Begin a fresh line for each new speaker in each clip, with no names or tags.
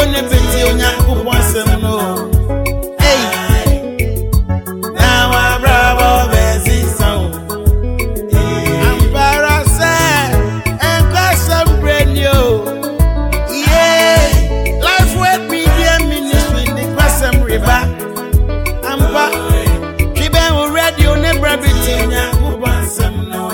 radio ne beti onyankopon sem no. Hey, now I bravo besi sound. I'm parasite and got some brand new. Yeah, life with media ministry the person river. I'm back. Kibe radio ne beti onyankopon sem no.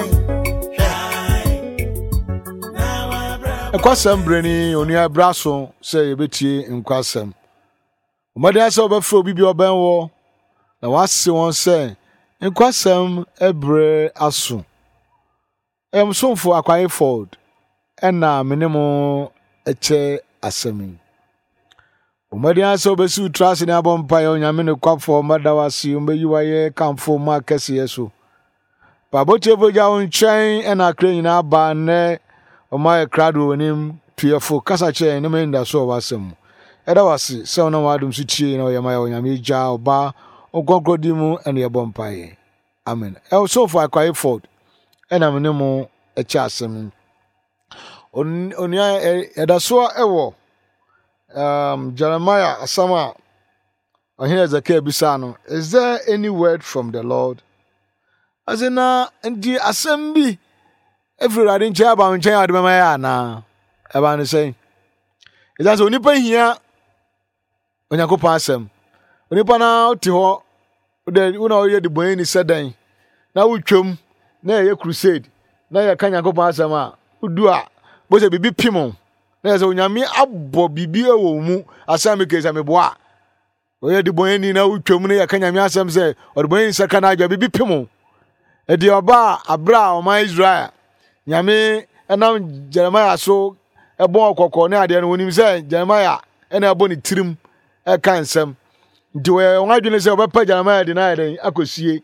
Kwasam brani onua braso say yebetie nkwasam. Omade ase obefro bibi obenwo na wase won say nkwasam ebre aso. Somfo akwaye ford ena menemo eche asemi. Omade ase obesi utrase ne abompa ya onyame ne kwafo madawasi ombeyiwaye kamfo ma kese yeso. Baboche voja onchen ena kre nyina ba ne my crowd nim fearful Casache and the men that saw was some. Edawasi, son of Adam Suchi, or Yamaya Ja, or Ba, or Gogodimu, and your bompire. Amen. Also for a quiet fault, and I'm no more a chasm. On ya Edasua Ewo, Jeremiah Asama, or here's a Kebisano. Is there any word from the Lord? As in, and the assembly. Every riding chair about chair at my na about the same. It has only pay here when you go past them. When you pan out to her, then you know the boy is said, now we come, now your crusade, now you can't go past them. Who do I? But a baby pimon. There's only me up Bobby Beer, as some case I'm a boy. Where the boy in now come, I can't some say, or the boy in second eye, baby pimon. At the Abba, Abra, or my Israel. Yame and Jeremiah so a bon coco na de when him say Jeremiah and a boni trim a cansem. Do I want say about Jeremiah denied akosie.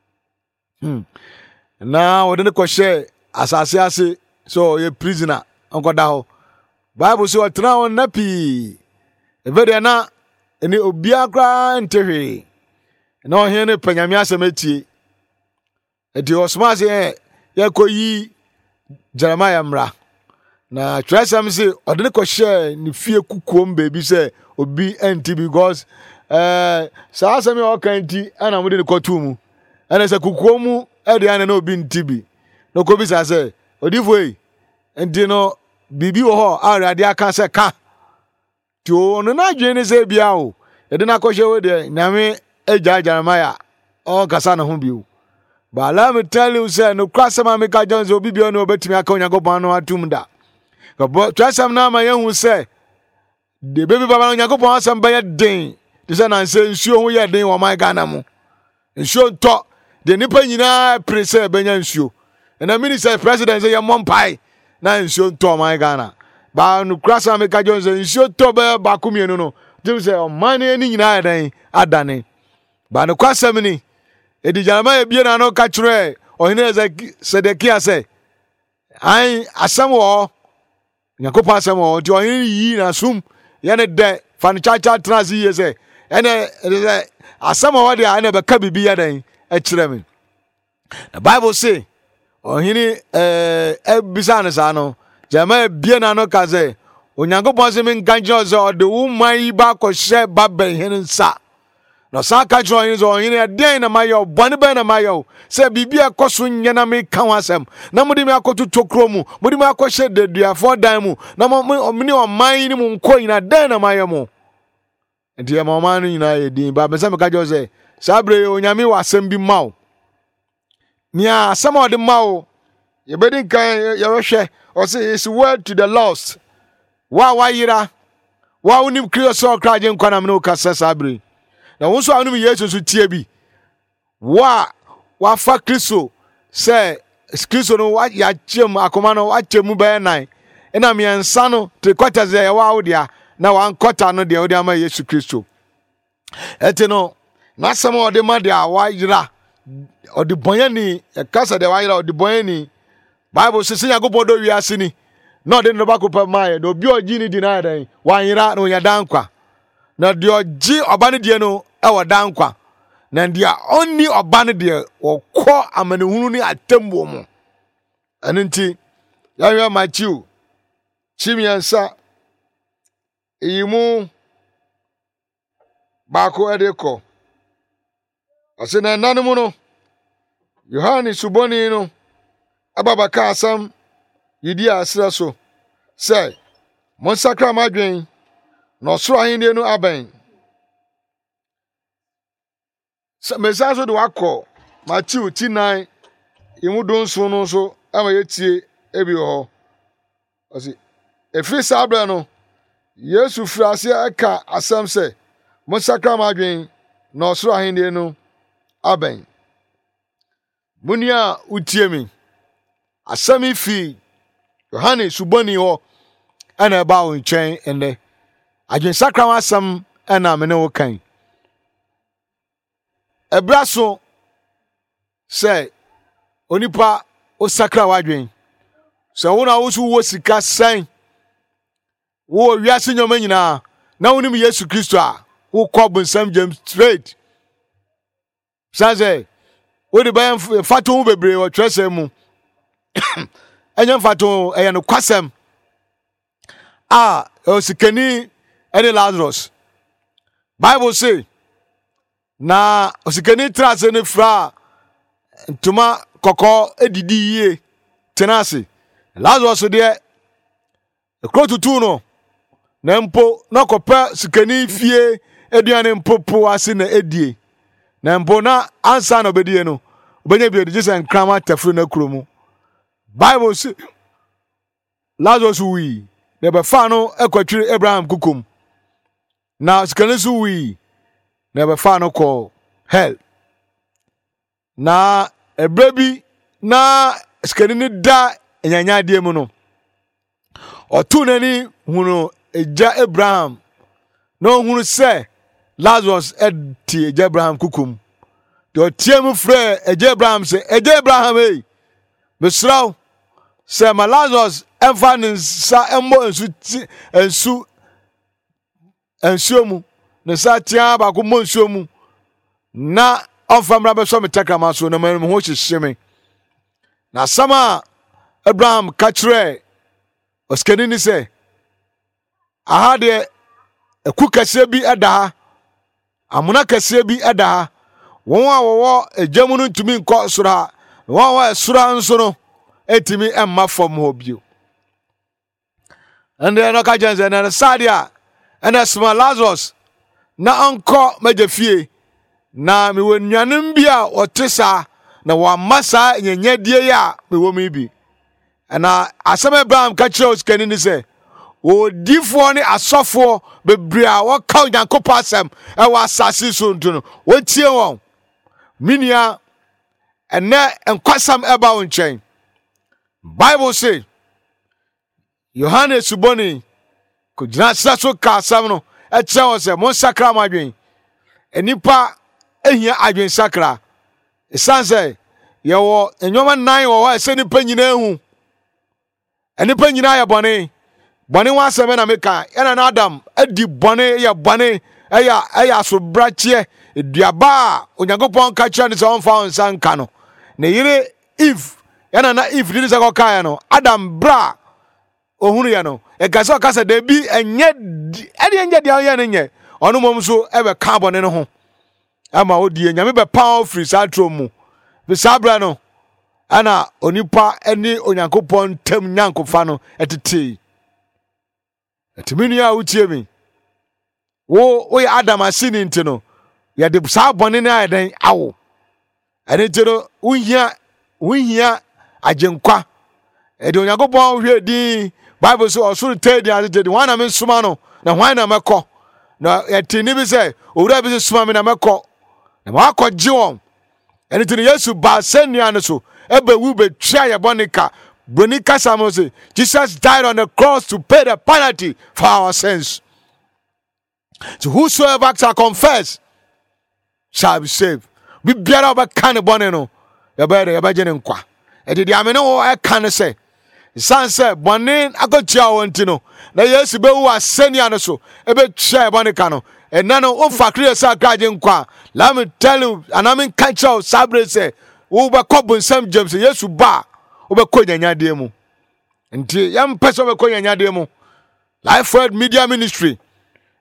Now within the question as I say so a prisoner uncle Daho. Bible so atra on napi. E very na any obiakra ntewe. No here ne panyamia semeti. E di osma say ye koyi Jeremiah mra na tresam say odene ko share ni fie kukom baby say obi enti because sa asemi o kan ti ana mo de ko tumu ana say kukomu e de ana na obi ntibi no ko bi sa say odifo yi enti no bibi wo ho awrade aka say ka ti o no na dwen say bia o e de na ko share we de nyame eja Jeremiah o kasa na ho bi o. But let me tell you, sir, no cross some America Jones will be beyond no better. I can't go on Atumda. But try some now, my young who say the baby Baba on Yago some by a day. The son and say, sure, we are doing what my Ganamo. And sure, talk the Nipana preserve Benyan shoe. And the minister president say, your mom pie. Now, and sure, talk my Ghana. But no cross America Jones and sure, talk Bakumi, no. Do say, oh, money any night, I done it. But no cross many. Edi Jeremiah bia na no ka kire o hene Sedekia say ai asam wo Nyakopa asam wo ti o hene yi na sum ye ne de fan chacha transi ye say ene asam wo de ane be ka bibia den a kire me. The Bible say o hene ebisa ne sa no Jeremiah bia na no ka say Onyankopon se me nkanjo so de wo man ba ko hye ba ben hene nsa. No saka join zo yin den na mayo bone ben na mayo se bibia koso nyana me kan wasem na mudi me akotu tokro mu mudi me akɔhye dedua for dan mu na me o man ni mu nko yin den na mayo mu enti ma man ni na yedin ba me se me ka jo se sabre onyame wasem bi mawo ni asem o de mawo ye bedin kan ye hwɛ o say is word to the lost wa yira wa unim kriyo kraje nkwana me no ka se sabre. Na wonso anu Yesu so tie bi wa fa Kristo say Kristo no wa ya chem akoma no wa chemu be nan ena me ensa no 3/4 ze wa odia na 1/4 no de odia ma Yesu Kristo eti no na sam ode ma de wa yira ode bonyani e kasa de wa yira ode bonyani Bible say nya gobodo wi asini na ode no ba ko pa ma ye do bi oji ni di na dan wa yira no ya dankwa na dio ji obane die no e woda nkwa na dia onni obane die wokɔ amanehunu ni atembo mu anenti ya Matthew chimiansa Imu Bako Edeko. I said, Nanamuno, Yohane Suboni no, Ababaka Asam, Yidia Asraso, say, Monsacra Madrin, no Swahili no Aben. Mesazo do Akko, Matthew T9, Imudon Sono so, Amayeti, Ebio. I see, a free sabrano, Yesu Frasia Eka Asam say, Monsacra Madrin, no Swahili no. Aben Munia utiemi asami fi Yohane Suboni ho ana ba wo nchen ende adwen sakram asam ana me ne wo kan ebraso say onipa o sakra wadwen so wona wo su wo sika san wo wiase nyoma nyina na wonim Yesu Kristo a wo kobun sam James straight Saze, we the buy faton bebre or tresemu. Enyan faton no kwasem. Osikani any Lazarus. Bible say na osikani trase ne fra ntuma koko edidi yie tenase. Lazarus de ekrotutu no na mpo na kopa sikani fie eduane mpopo ase na edie. Na mbona ansa na obedie no obenya bi odije san krama tafuru na kuromu Bible say Lazarus wi na be fa no ekwatwire Abraham kukum na sikane su wi na be fa no ko hell na ebrebi na sikane ni da enyanya de mu no otu nani hunu eja Abraham no hunu se Lazarus eti eja Abraham kukum. Do tiemu frɛ eja Abraham se eja Abraham ei. Besraw se ma Lazarus emfa ne sa emmo ensu mu. Ne sa tia ba ko mo ensu mu. Na ofamra be so metakra ma so na me ho hyehyeme. Na sama Abraham katre oskani ni se aha de eku kase bi ada amuna kase bi ada won a wo ejamu no ntumi nkọ sura won wa sura nso no etimi emma fom ho bio ande no ka janze na sadia and small Lazarus na anko majafie na me wonwanem bi a otesa na wa masa nyanyadie ya me wo mi bi na asem Abraham ka kire oskani ni se o difo ni asofo bebria wo ka Yankopɔ asem e wa asase so ntuno wo tie won minia ene enkwasam eba won chen Bible say Yohane Suboni ko jina so ka asam no e kire won se mon sakra madwen enipa ehia adwen sakra esanse ye wo enwoma nan wo wa se nipa nyina ehu enipa nyina ya bone wa sebe na meka yana na Adam adi bone ya bone eya so brachie eduaba Onyankopɔn ka kira ni se on fa on sanka no na yire Eve yana na Eve ni se ko ka ya no Adam bra ohunu ya no e ga se o ka se da bi enye dia ya ne nye onu mom so e be ka bone no ho ama odie nyame be power free sa tromu be sabra no ana onipa eni Onyankopɔn tam nyankofa no etete etimini a utie mi wo ya Adam asini ntino ya de sa bone na ya den awo ene tiro unhia agenkwa e de Onyankopɔn hwe di Bible so osuru tedi ade wan na me suma no na hwan na mekɔ na yetini bi se owura bi se suma me na mekɔ na ma akɔgye won ene tiro Yesu ba senia no so ebe wu be twa ya bonika Bonika Samuel, Jesus died on the cross to pay the penalty for our sins. So whosoever shall confess shall be saved. We bear over can bonne no. Ya beje nkwa. E de amene wo e kan se. San se bonne akotia wontino. Na Yesu be wo asenia no so. E be twa bonika no. E na no o fakre se akaje nkwa. Let me tell you, and I mean catch out sabre se. Wo be kobun Sam James Yesu ba. Obekọ nyanyade mu nti yam pese obekọ nyanyade mu Life Word Media Ministry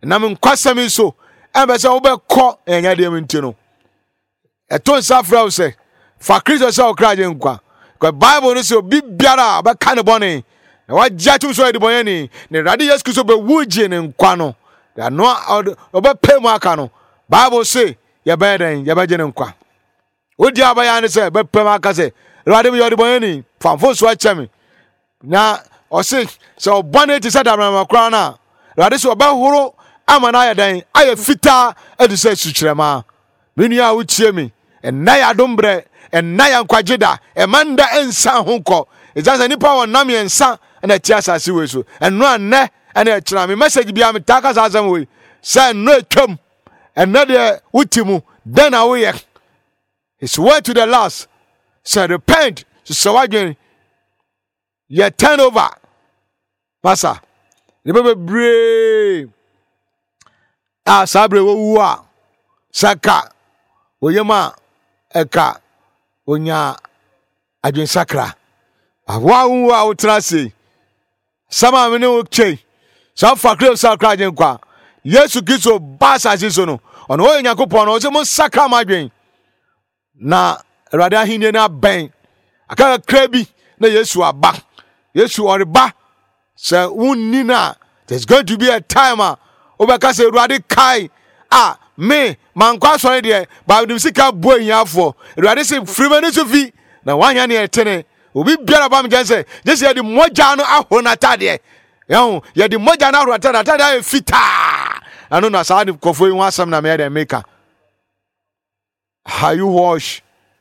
nam nkwasɛm so ɛbɛ sɛ wobɛkɔ ɛnyɛ deɛ nti no ɛto nsa frɛ wo sɛ fa Kristo sɛ wo kra gye nkwa because Bible no sɛ obi biara a ɔbɛka ne bɔne na wagye atom so yɛde bɔne ni ne Awurade Yesu Kristo bɛwu gye ne nkwa no ɛno ɔbɛpɛ mu aka no Bible say yɛbɛyɛ dɛn yɛbɛgye ne nkwa wodi abɛyɛ ne sɛ bɛpɛ mu aka sɛ Awurade mi yɛde bɔne ni famfo so akyɛ me na ɔse sɛ ɔbɔne te sɛ dabrama koraa no a Awurade sɛ ɔbɛhoro ama no ayɛ dɛn ayɛ fitaa adu sɛ sukyerɛma me nua a wotie me ɛnna yɛ adom berɛ ɛnna yɛ nkwagye da ɛma nda ɛnsa ho nkɔ ɛgya sɛ nnipa wɔ nam yɛnsa ɛna ɛte asase wei so ɛno a nnɛ ɛna ɛkyerɛ me message bia metaa ka saa asɛm wei sɛ ɛno atwam ɛnɛ deɛ woti mu dɛn na woyɛ his word to the last sɛ repent sɛ woadwene yɛ turn over masa ne bɛbree a saa berɛ wɔwu a sɛ ka oyam a ɛka onya adwensakra awawu a wotena se sama me ne wo kyei sa fa Kristo sakra agye nkwa Yesu Kristo ba asase so no ɔno ɔyɛ Nyankopɔn no ɔsɛ mo sakra ma adwen na Awurade ahenni no abɛn aka kakra bi na Yesu aba Yesu ɔreba sɛ wonni na there's going to be a time a wobɛka sɛ Awurade kae a me mankwa asɔre deɛ baadim sika bo ahiafoɔ Awurade sɛ firima ne so fi na wanya ne ɛtene obi biara ba me gyan sɛ gye sɛ yɛde mmɔgya no ahoro n'atadeɛ yɛde mmɔgya no ahoro n'atadeɛ ayɛ fitaa ano na saa ne kɔfoɔ yi ho asɛm na meyɛ dɛ meka how you wash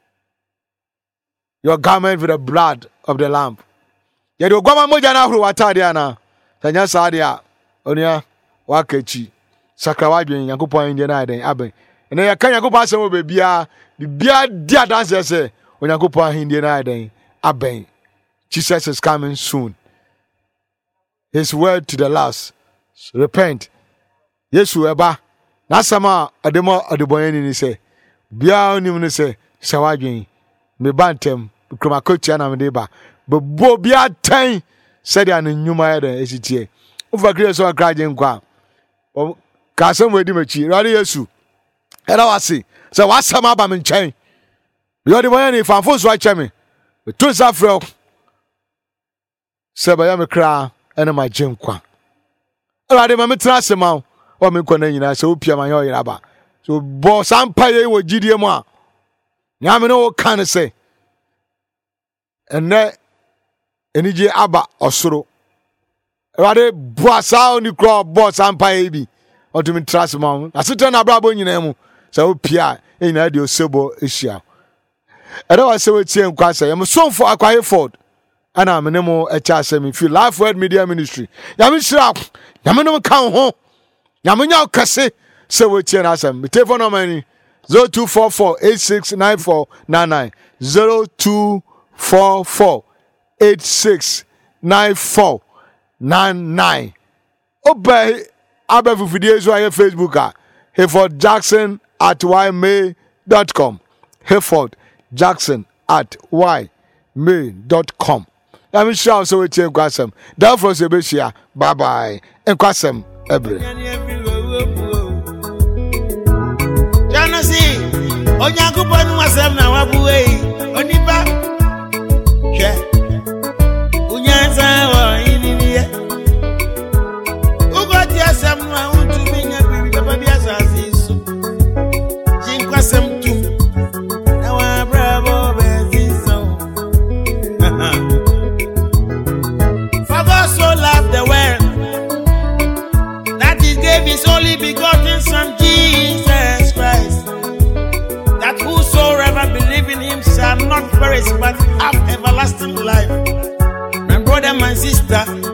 your garment with the blood of the lamb yɛde oguama mmɔgya no ahoro w'atadeɛ ana sɛ nyɛ saa deɛ a onua wakachi sakra wadwen Nyankopɔn ndiɛ na aden aben ene yɛka Nyankopɔn asɛm wɔ bebia bibia di adanse sɛ Onyankopɔn ndiɛ na aden aben Jesus is coming soon his word to the last repent Yesu eba na asɛm a ademo adebɔyɛ ni sɛ bia onim ne sɛ sɛ wadwen me bantem kromakotia na me de ba bebo bia tan sɛ de an nnwuma yɛ de esitie ufa Kristo akra gye nkwa kasem wedi machi Awurade Yesu era wase sɛ wasɛm aba me nkyɛn yɛde bɔyɛ ni famfo so akyɛ me to safrɛ sɛ bɛyɛ me kra ɛne ma gye nkwa Awurade ma me tena asɛm a me nkɔ na nyina sɛ opia ma yɛ ɔyera ba so bɔ sampa yɛ wɔ gidie mu a nyame ne wo ka ne sɛ ɛnɛ enigye aba ɔsoro Awurade bɔ saa oni kra bɔ sampa yɛ bi ɔtumi trust ma asetɛ na brabo nyina mu sɛ opia nyina de osebo ehia ɛda wa sɛ wetie nkwa sɛ yɛm sonfo akwaye ford ana me ne mo ɛcha asɛm fi Life Word Media Ministry yame hyira yame no ka ho yame nya kɛse sɛ wetie na asɛm me telephone number ni 0244869499 0244869499 obey abefufidie so aye Facebook a Hayford Jackson @ymail.com Hayford Jackson @ymail.com I'm sure so we take kwasem therefore say be share bye bye en kwasem ebre
Janasi Onyankopɔn no asɛm na wabuwe onipa hwɛ unyansa wɔ ininie ugoti asɛm no a untumi nya bibi papa bi asase so jinkwasɛm tum na wa bravo beziso For God so loved the world that he gave his only begotten son Jesus Christ, that whosoever believe in him shall not perish but have everlasting life. My brother, my sister,